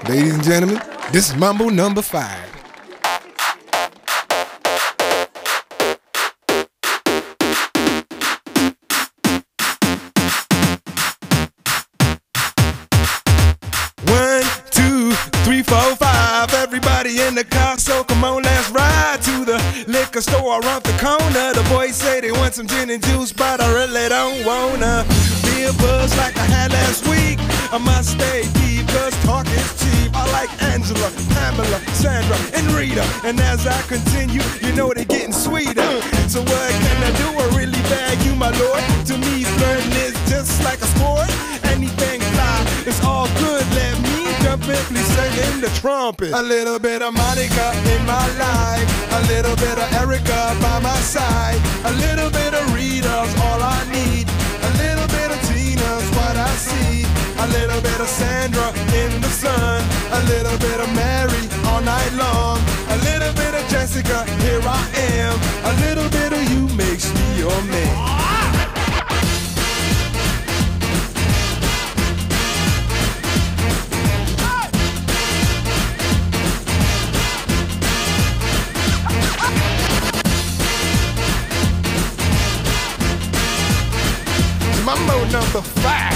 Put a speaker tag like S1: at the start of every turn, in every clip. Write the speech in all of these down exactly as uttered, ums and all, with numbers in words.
S1: Ladies and gentlemen, this is Mambo number five. One, two, three, four, five. Everybody in the car, so come on, let's ride to the liquor store around the corner. The boys say they want some gin and juice, but I really don't wanna be a buzz like I had last week. I must stay deep, cause talk is cheap. I like Angela, Pamela, Sandra, and Rita. And as I continue, you know they're getting sweeter. So what can I do? I really bag you, my lord. To me, flirting is just like a sport. Anything fly, it's all good. Let me jump in, please sing in the trumpet. A little bit of Monica in my life, a little bit of Erica by my side, a little bit of Rita's all I need, a little bit of Tina's what I see, a little bit of Sandra in the sun, a little bit of Mary all night long, a little bit of Jessica, here I am, a little bit of you makes me your man. Mambo number five.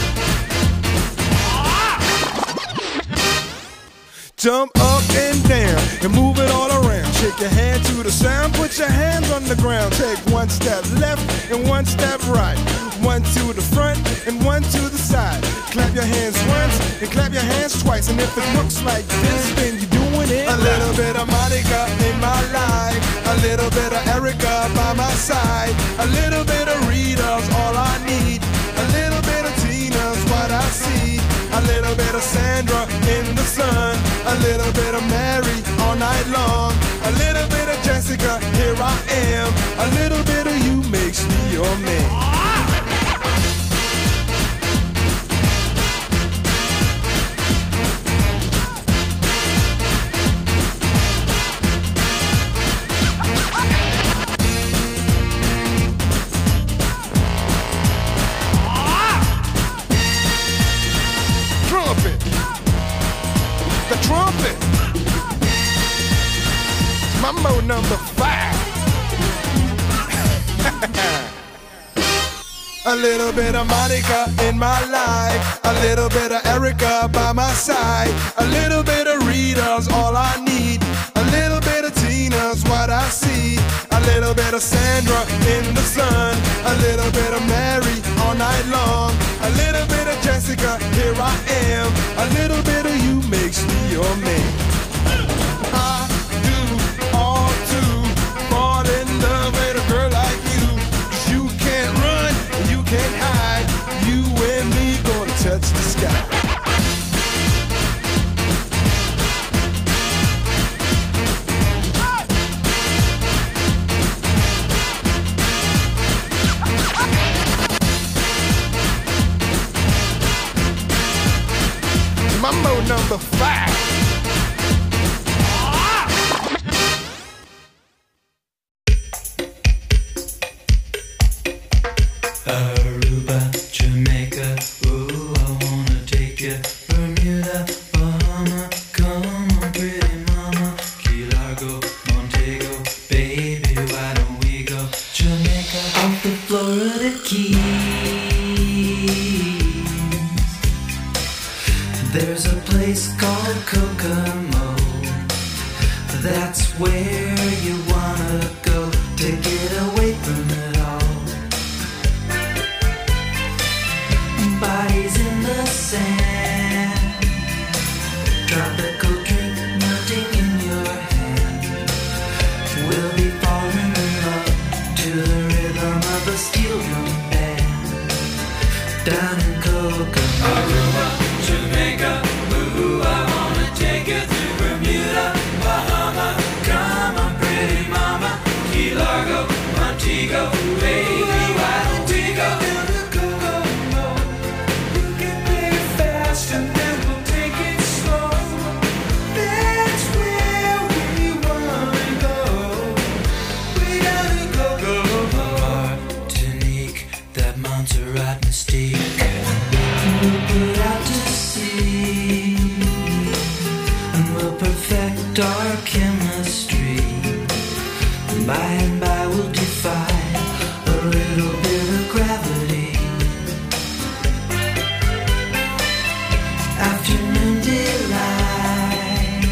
S1: Jump up and down and move it all around. Shake your hand to the sound, put your hands on the ground. Take one step left and one step right. One to the front and one to the side. Clap your hands once and clap your hands twice. And if it looks like this, then you're doing it. A little bit of Monica in my life, a little bit of Erica by my side, a little bit of Rita's all I need, a little bit of Tina's what I see, a little bit of Sandra in the sun, a little bit of Mary all night long, a little bit of Jessica, here I am, a little bit of you makes me your man. Trumpet. Mambo number five. A little bit of Monica in my life, a little bit of Erica by my side, a little bit of Rita's all I need, a little bit of Tina's what I see, a little bit of Sandra in the sun, a little bit of Mary all night long, a little bit of Jessica, here I am, a little bit of you makes me your man. I do all to fall in love with a girl like you, 'cause you can't run, you can't hide, you and me gonna touch the sky. Mambo number five.
S2: Aruba, Jamaica, ooh, I wanna take you. Bermuda, Bahama, come on, pretty mama. Key Largo, Montego, baby, why don't we go? Jamaica, off the Florida Keys. There's a place called Kokomo. That's where you wanna go to get away from it all. Bodies in the sand, tropical drink melting in your hand. We'll be falling in love to the rhythm of a steel drum band. Down in Kokomo, Aruba, Jamaica, ooh, I wanna take you to Bermuda, Bahama, come on, pretty mama. Key Largo, Montego, baby, why don't we go? And then we'll take it slow. dark chemistry. By and by we'll defy a little bit of gravity. Afternoon delight,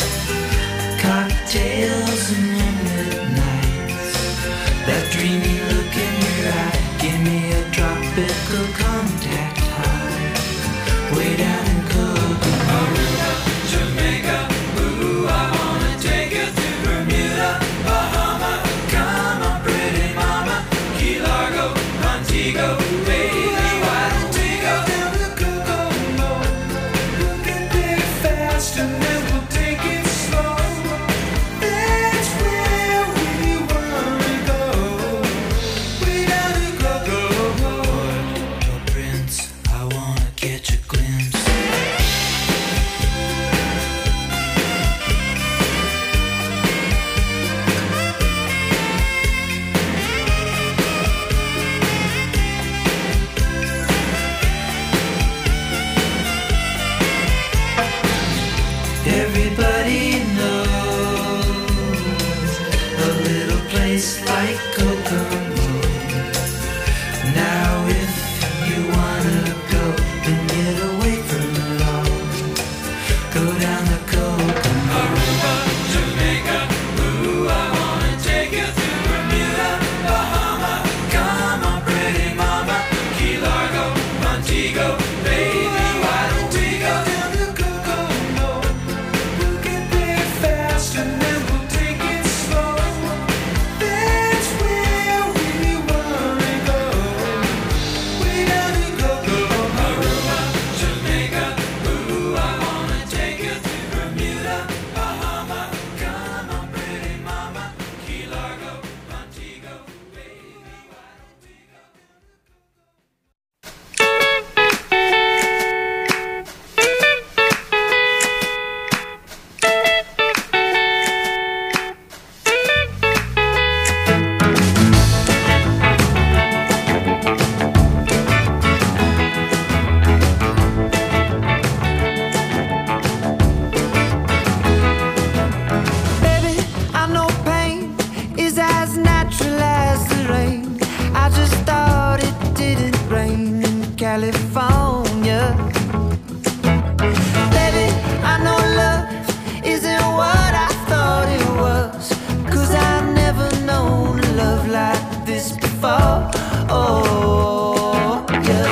S2: cocktails and moonlit nights. That dreamy look in your eye, give me a tropical contact high. Way down in Kokomo, Aruba, Jamaica. Ooh, I wanna take you to Bermuda, Bahama. Come on, pretty mama, Key Largo, Montego, baby. Why don't we go down to Kokomo? We'll get there fast and then we'll take it slow. That's where we wanna go. Way down to Kokomo. Oh, Prince, I wanna catch a glimpse. Everybody knows a little place like Kokomo. Now if you wanna go and get away from it all, go down to Kokomo. Aruba, Jamaica. Ooh, I wanna take you to Bermuda, Bahama. Come on, pretty mama, Key Largo, Montego, baby. Why don't we go down to Kokomo? We'll get there fast and then we'll take it slow. That's where we wanna go. Way down to Kokomo. Aruba, Jamaica. Ooh, I wanna take you to Bermuda, Bahama. Come on, pretty mama, Key Largo, Montego, baby. Why don't we go?
S3: Baby, I know pain is as natural as the rain. I just thought it didn't rain in California. Baby, I know love isn't what I thought it was, 'cause I've never known a love like this before. Oh, yeah.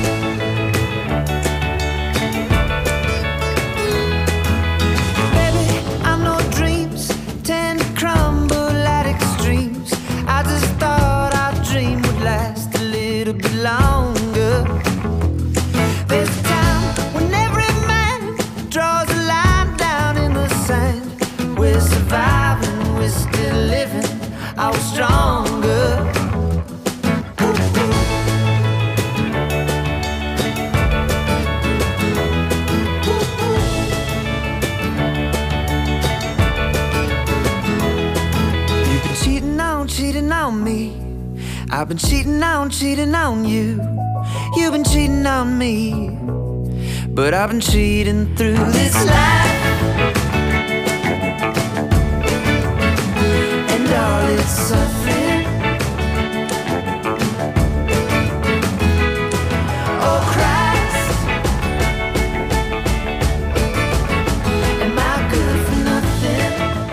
S3: Baby, I know dreams tend to crumble at extremes. I just thought our dream would last a little bit longer. There's a time when every man draws a line down in the sand. We're surviving, we're still living, I was stronger. Ooh, ooh. Ooh, ooh. You've been cheating on, cheating on me. I've been cheating on, cheating on you. You've been cheating on me, but I've been cheating through this life. And all its suffering. Oh Christ, am I good for nothing?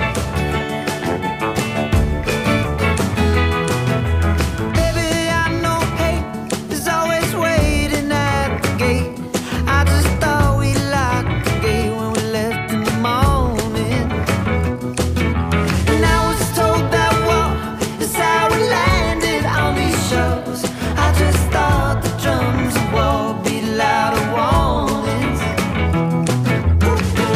S3: Baby, I know hate is always waiting at the gate. I just thought we locked the gate when we left in the morning. And I was told that war is how we landed on these shores. I just thought the drums of war beat louder warnings. Ooh, ooh.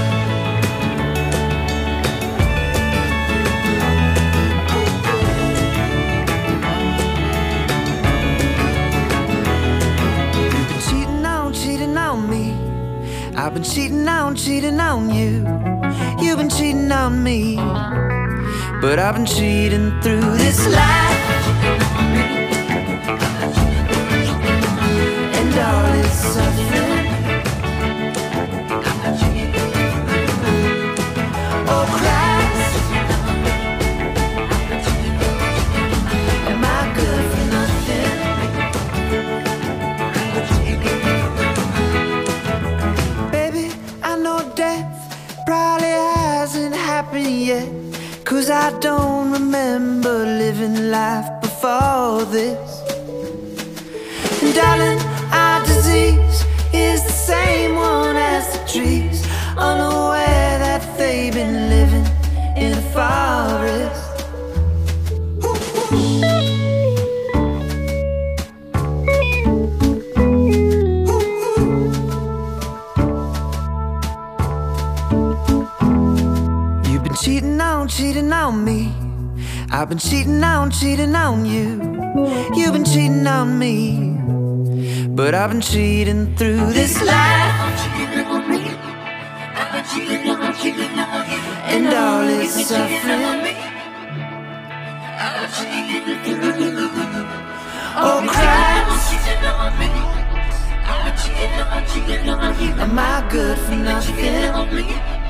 S3: You've been cheating on, cheating on me. I've been cheating on, cheating on you. You've been cheating on me, but I've been cheating through this life. And all its suffering. 'cause I don't remember living life before this. And darling, our disease is the same one as the trees, unaware that they've been living in a forest. You've been cheating on, cheating on me. I've been cheating on, cheating on you. You've been cheating on me, but I've been cheating through this life. And all is suffering. Oh Christ, am I good for nothing?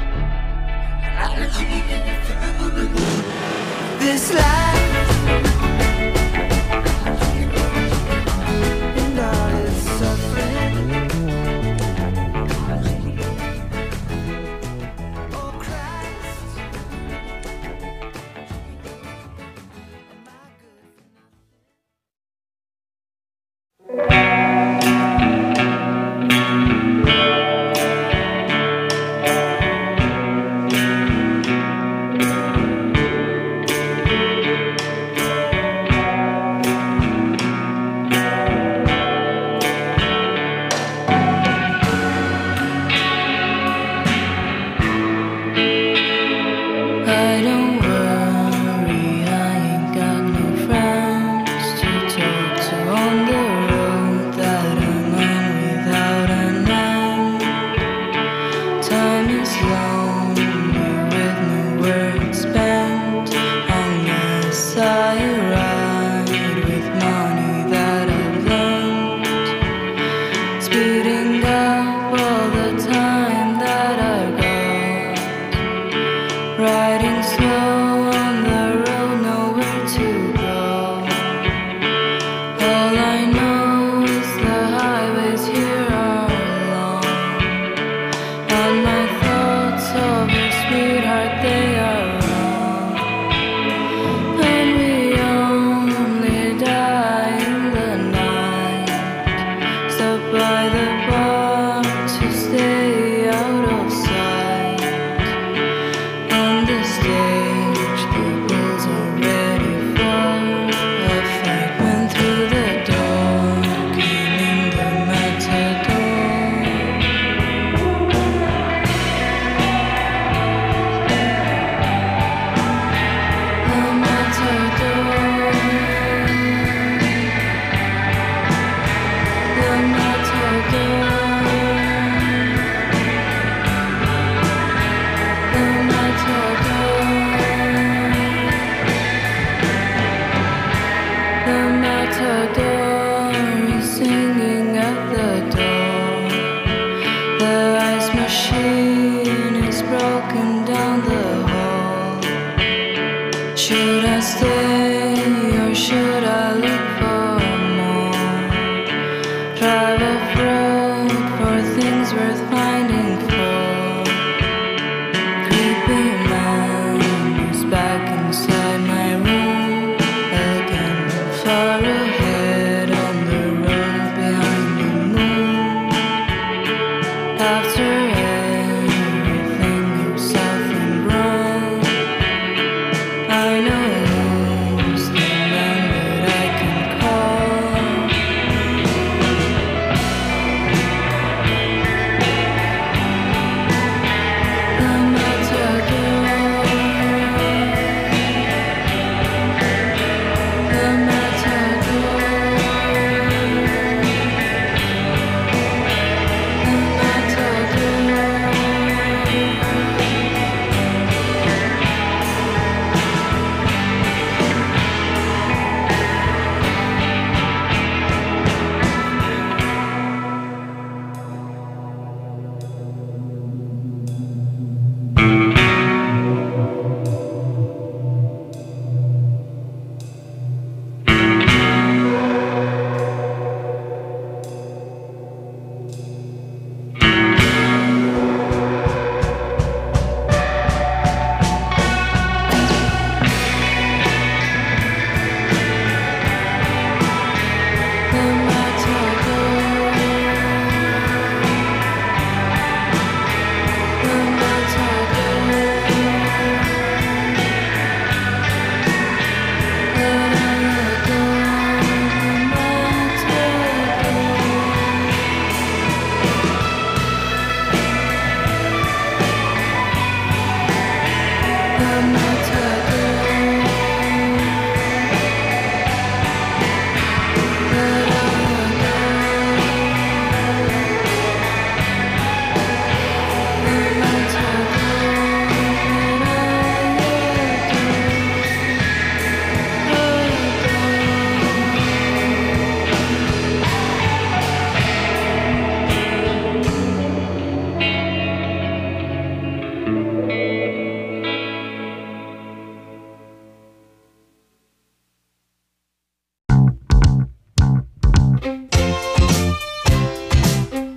S3: This life and all is suffering. Oh Christ, am I good for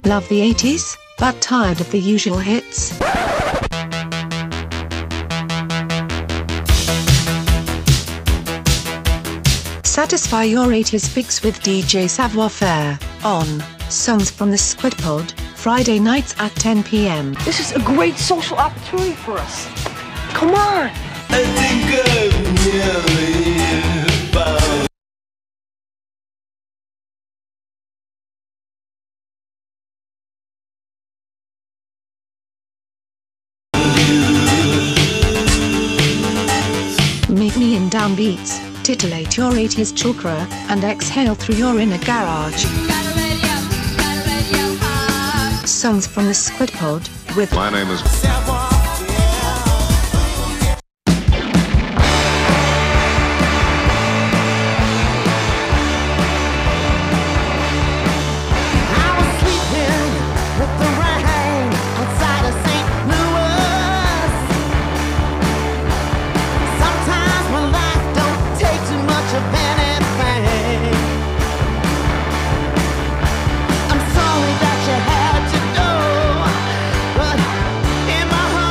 S4: Love the eighties, but tired of the usual hits? Satisfy your eighties fix with D J Savoir Faire, on Songs from the Squid Pod, Friday nights at ten p m
S5: This is a great social opportunity for us. Come on!
S1: I think I'm nearly found.
S4: Meet me in downbeats, titillate your eighties chakra, and exhale through your inner garage. Songs from the Squid Pod, with
S6: My name is
S3: I'm sorry that you had to go, but in my heart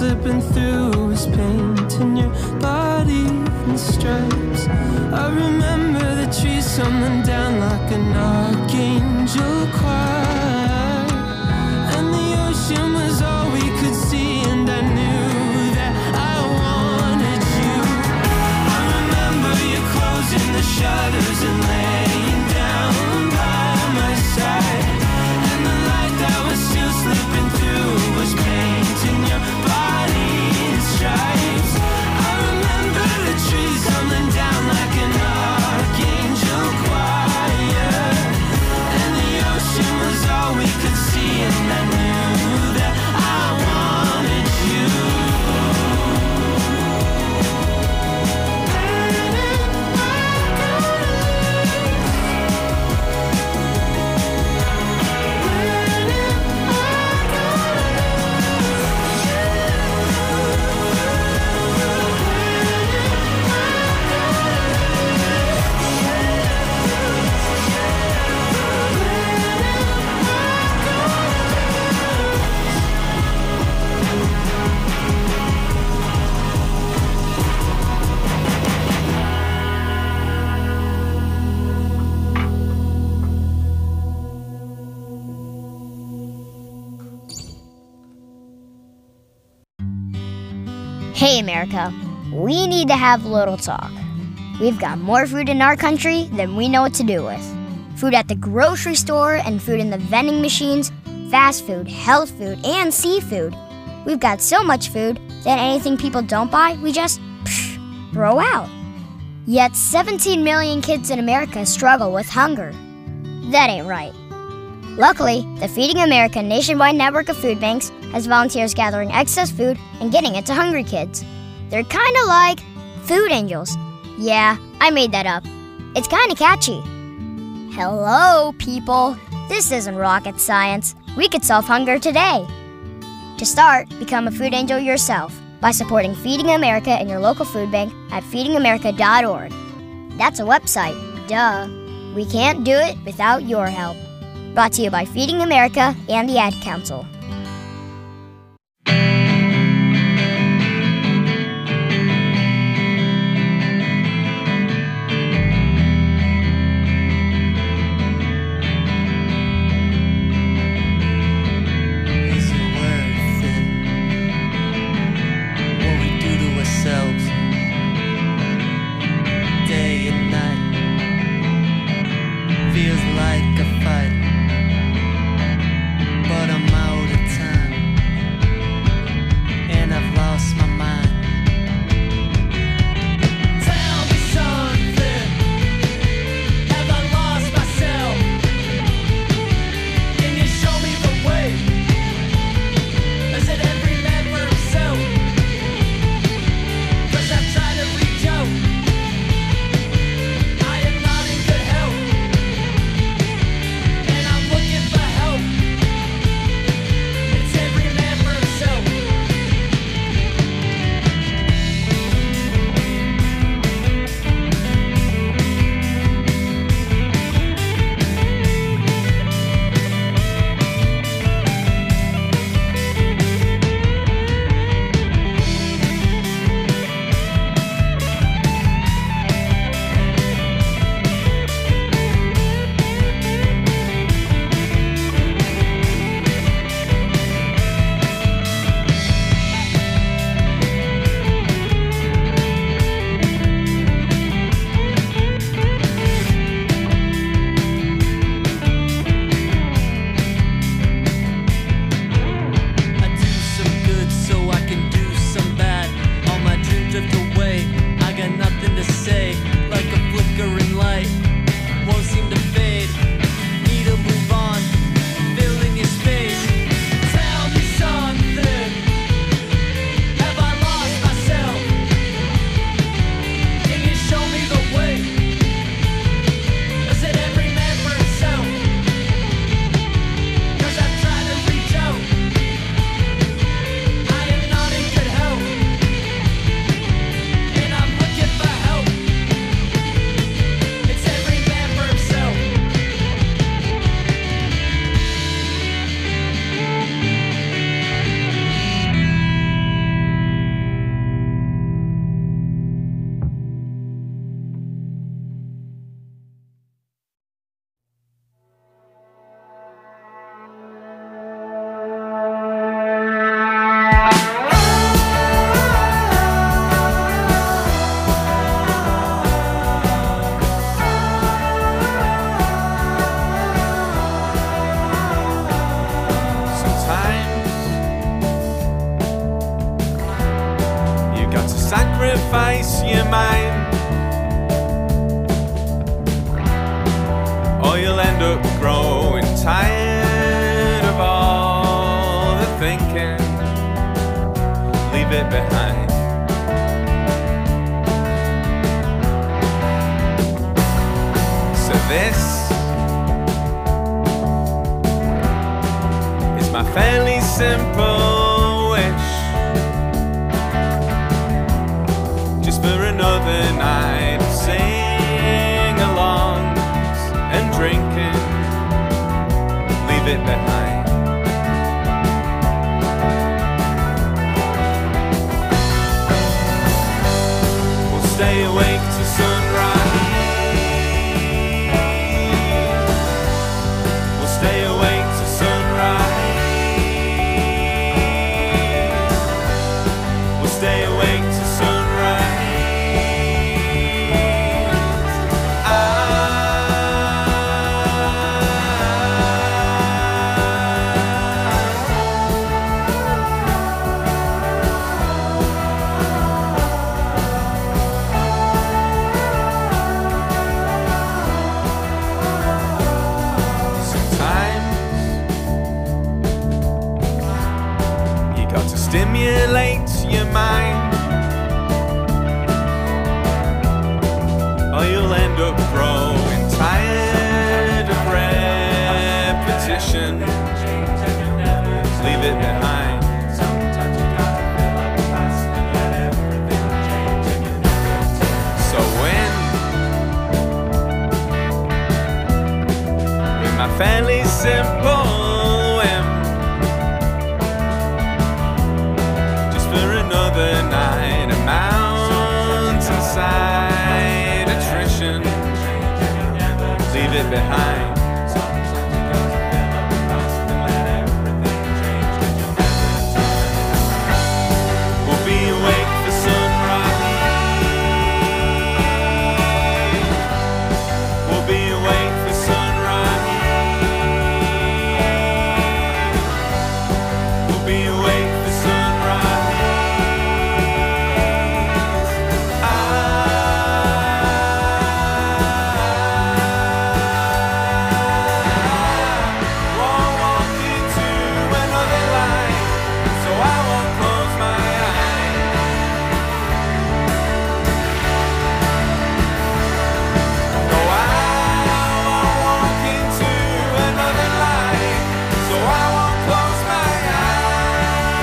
S3: slipping through was painting your body in stripes. I remember the trees tumbling down like an archangel choir, and the ocean was all we could see, and I knew that I wanted you. I remember you closing the shutters and laying down by my side, and the light that was still slipping through was painting your body in stripes. I remember the trees tumbling down like an archangel choir, and the ocean was all we could see, and I knew that I wanted you.
S6: Hey America, we need to have a little talk. We've got more food in our country than we know what to do with. Food at the grocery store and food in the vending machines, fast food, health food, and seafood. We've got so much food that anything people don't buy, we just psh, throw out. Yet seventeen million kids in America struggle with hunger. That ain't right. Luckily, the Feeding America nationwide network of food banks has volunteers gathering excess food and getting it to hungry kids. They're kind of like food angels. Yeah, I made that up. It's kind of catchy. Hello, people. This isn't rocket science. We could solve hunger today. To start, become a food angel yourself by supporting Feeding America and your local food bank at feeding america dot org. That's a website, duh. We can't do it without your help. Brought to you by Feeding America and the Ad Council.
S3: Is it worth it? What we do to ourselves day and night feels like a fight, but I'm out
S7: Sacrifice your mind, or you'll end up growing tired of all the thinking. Leave it behind. So this is my fairly simple wish, for another night of sing-alongs and drinking. Leave it behind. We'll stay awake till sunrise. We'll stay awake till sunrise. We'll stay awake till sunrise. Stimulate your mind, or you'll end up growing tired of repetition. Leave it behind. So when, with my fairly simple another night, a mountainside attrition. Leave it behind. We'll be awake for sunrise. We'll be awake for sunrise. We'll be awake for sunrise.
S2: Close my eyes.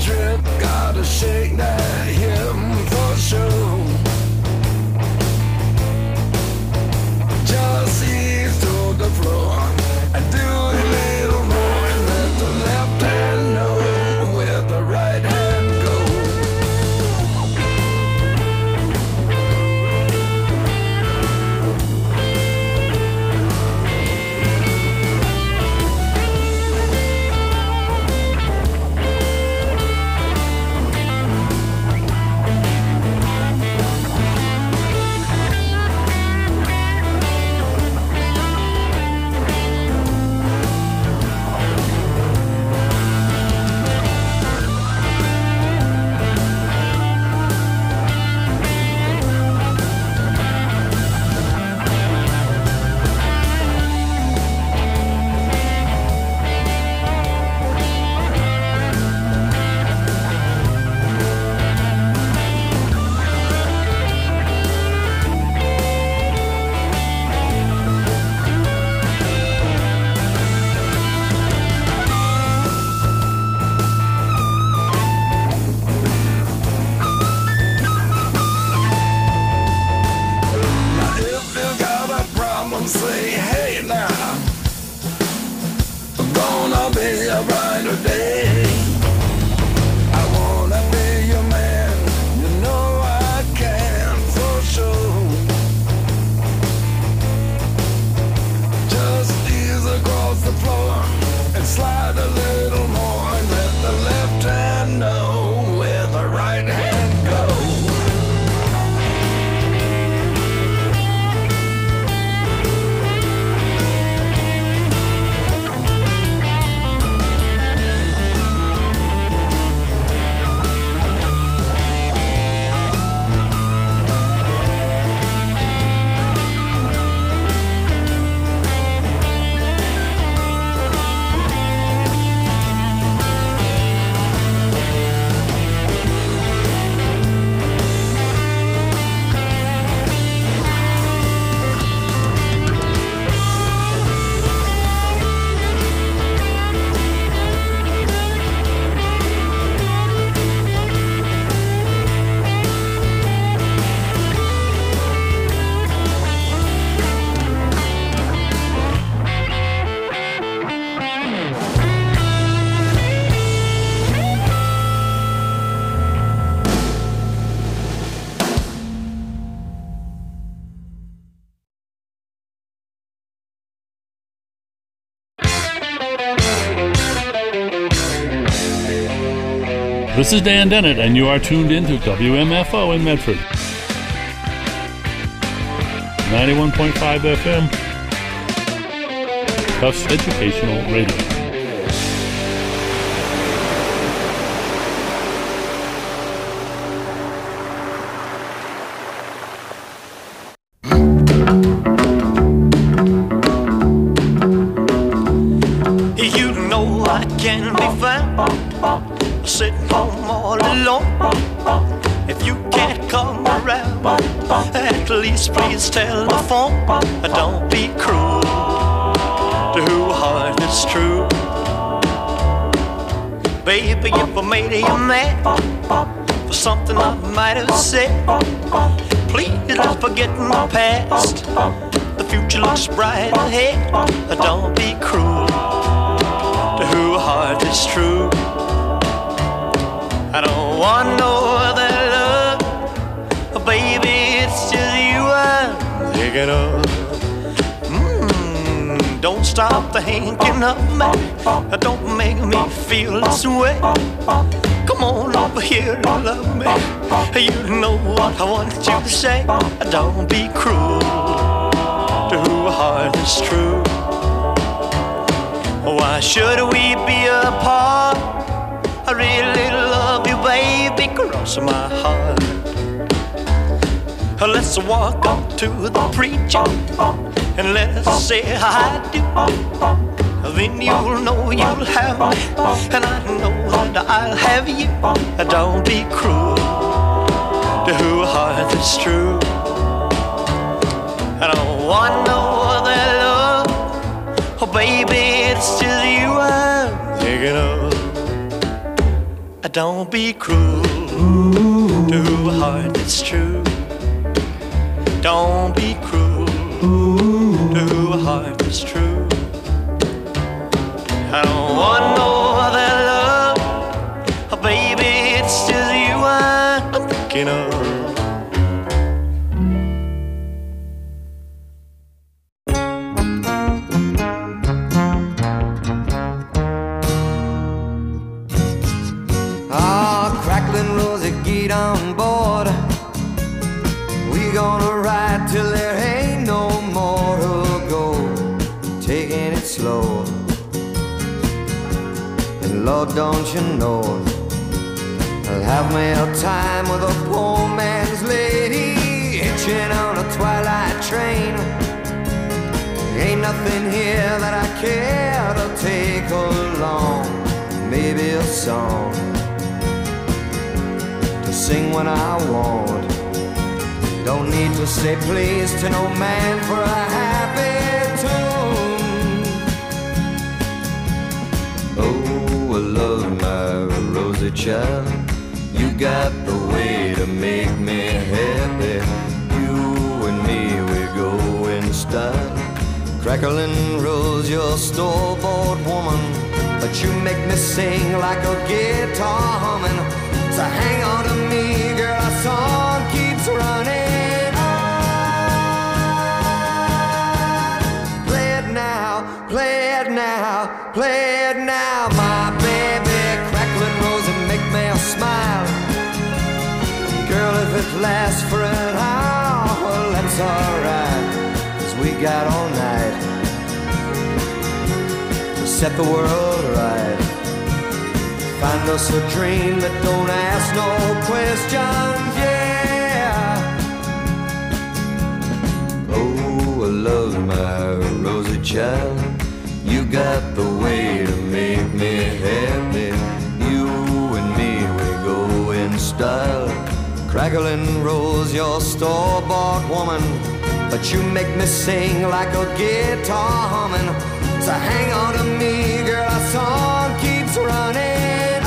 S8: trick, gotta shake that hip for sure. Just ease to the floor and do a little more and let the left hand know where the right hand goes. Say, hey now, gonna be a brighter day. I wanna be your man, you know I can for sure. Just ease across the floor and slide a little more and let the left hand know where the right hand goes.
S9: This is Dan Dennett, and you are tuned in to W M F O in Medford. ninety-one point five F M, Tufts Educational Radio.
S10: You know I can be found sitting home all alone. If you can't come around, at least please telephone. Don't be cruel to who heart is true. Baby, if I made you mad for something I might have said, please let's forget my past. The future looks bright ahead. Don't be cruel to who heart is true. I don't want no other love, baby, it's just you I'm thinking of. Mm, don't stop thinking of me, don't make me feel this way. Come on over here and love me, you know what I want you to say. Don't be cruel to who heart is true. Why should we be apart? I really love you, baby, cross my heart. Let's walk up to the preacher and let's say I do. Then you'll know you'll have me, and I know that I'll have you. Don't be cruel to who heart is true. I don't want no other love, oh baby, it's just you I'm thinking of. Don't be cruel to a heart that's true. Don't be cruel to a heart that's true. I don't want no other love, oh baby, it's just you I'm thinking of.
S3: Ah, crackling rosy, get on board. We gonna ride till there ain't no more to go. Taking it slow. And Lord, don't you know, I'll have me a time with a poor man's lady, hitching on a twilight train. Ain't nothing here that I care to take along. Maybe a song to sing when I want. Don't need to say please to no man for a happy tune. Oh, I love my rosy child. You got the way to make me happy. You and me, we go in style. Crackling rose, you're store-bought woman, but you make me sing like a guitar humming. So hang on to me, girl, our song keeps running on. Play it now, play it now, play it now, my baby. Crackling rose and make me smile. Girl, if it lasts for an hour, well, that's alright, 'cause we got all night to set the world right. Find us a dream that don't ask no questions, yeah. Oh, I love my rosy child. You got the way to make me happy. You and me, we go in style. Crackling rose, you're store-bought woman, but you make me sing like a guitar humming. So hang on to me, girl, our song keeps running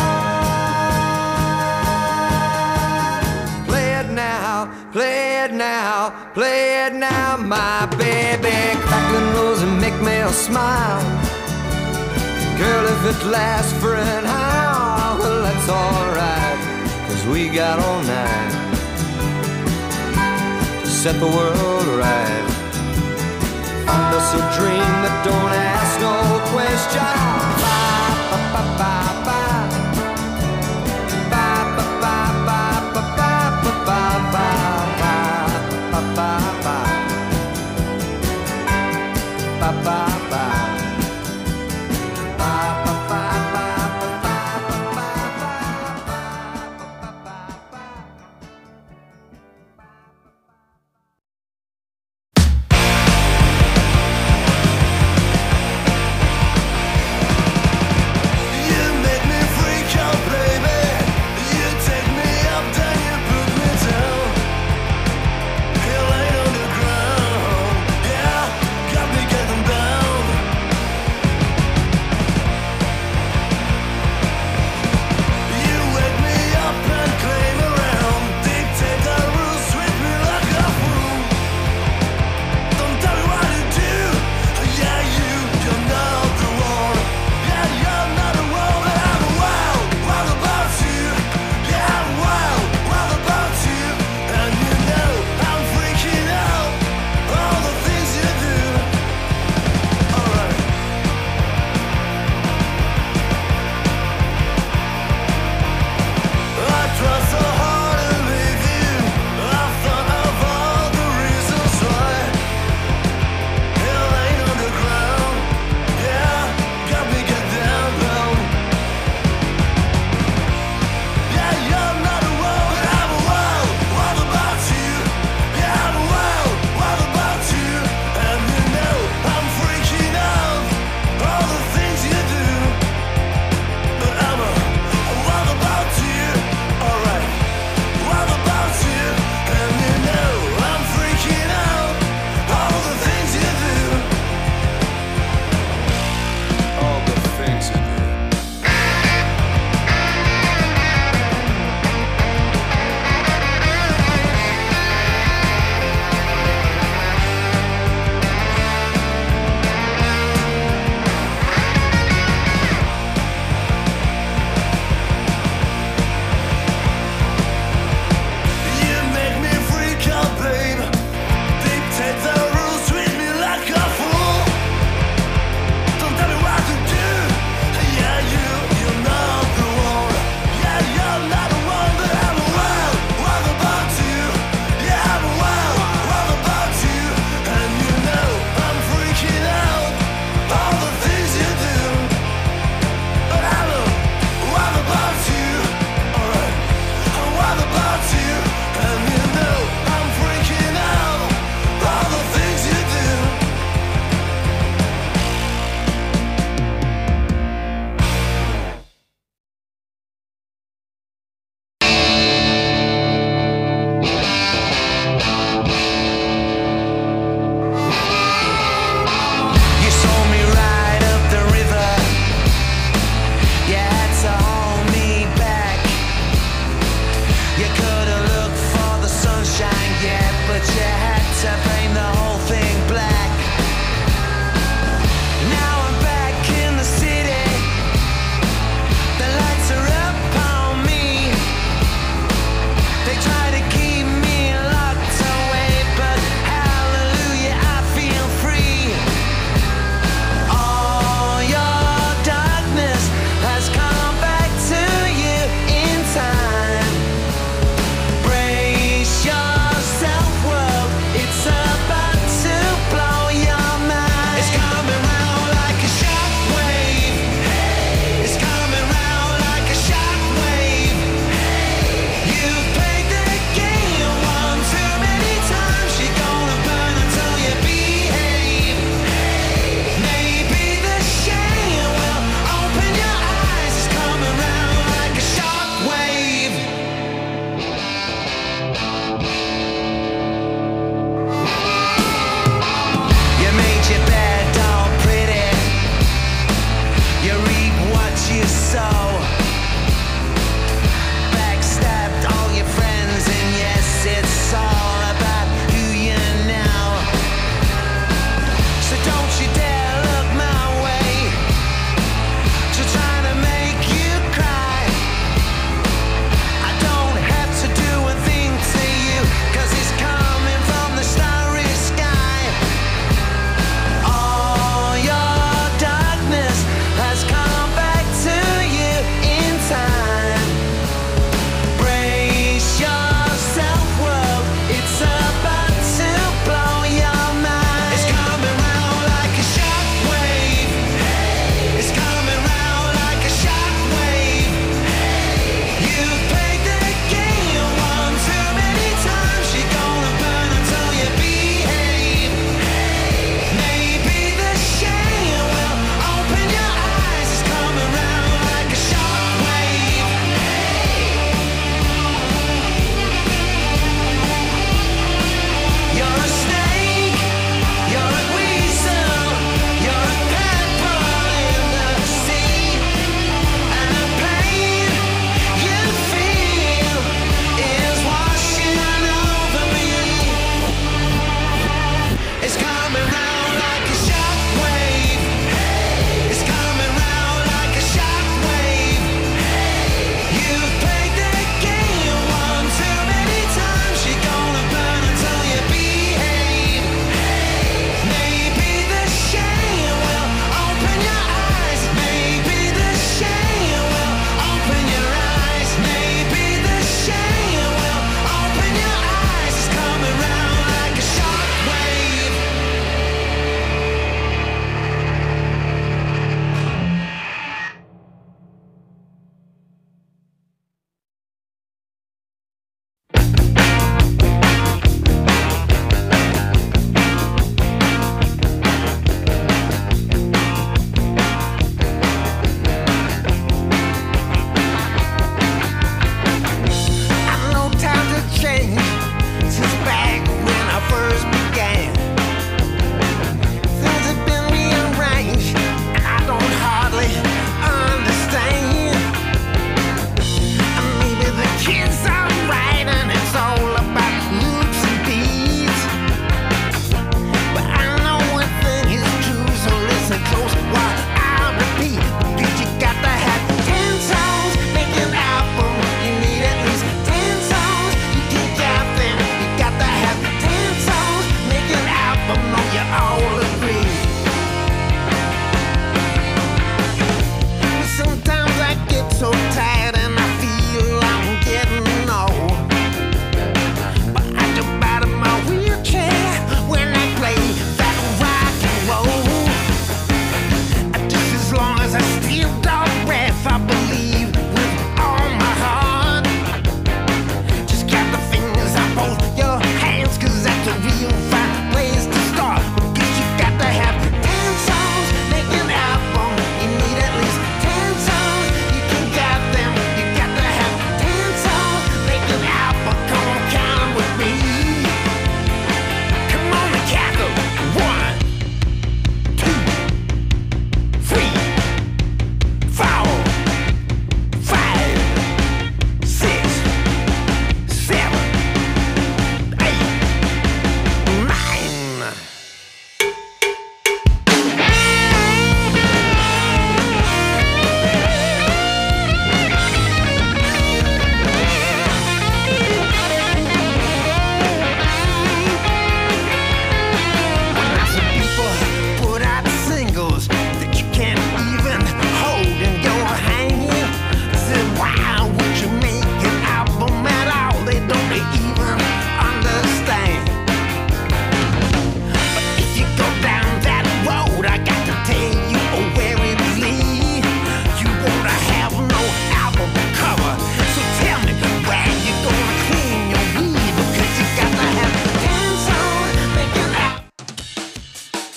S3: on. Play it now, play it now, play it now, my baby. Crackling rose and make me smile. Girl, if it lasts for an hour, well, that's alright, 'cause we got all night to set the world right. Find us a dream that don't ask no question. Bye, bye, bye, bye, bye. Bye, bye, bye, bye, bye, bye, bye, bye, bye, bye, bye, bye. Bye, bye, bye.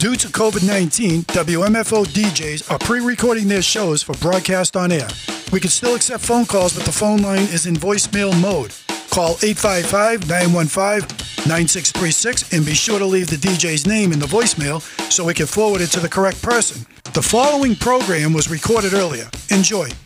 S11: Due to COVID nineteen, W M F O D Js are pre-recording their shows for broadcast on air. We can still accept phone calls, but the phone line is in voicemail mode. Call eight five five, nine one five, nine six three six and be sure to leave the D J's name in the voicemail so we can forward it to the correct person. The following program was recorded earlier. Enjoy.